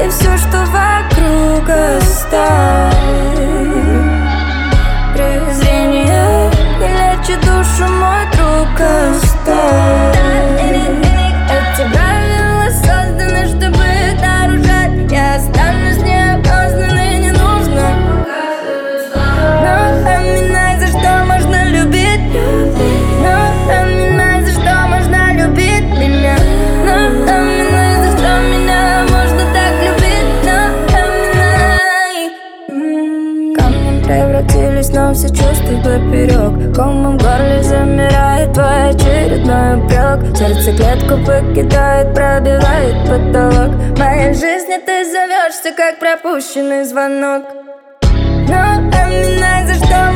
и все, что вокруг оставь. Презрение не лечит душу, мой друг, оставь. Эти правила созданы, чтобы нарушать. Я останусь неопознанной, не нужно. Напоминай, за что можно любить. Напоминай, за что можно любить меня. Напоминай, за что меня можно так любить. Напоминай. Камнем превратились, но все чувства поперек. Комом в горле замирает твой очередной упрек. Сердце клетку покидает, пробивает потолок. Моя жизнь, а ты зовешься, как пропущенный звонок. Напоминай, за что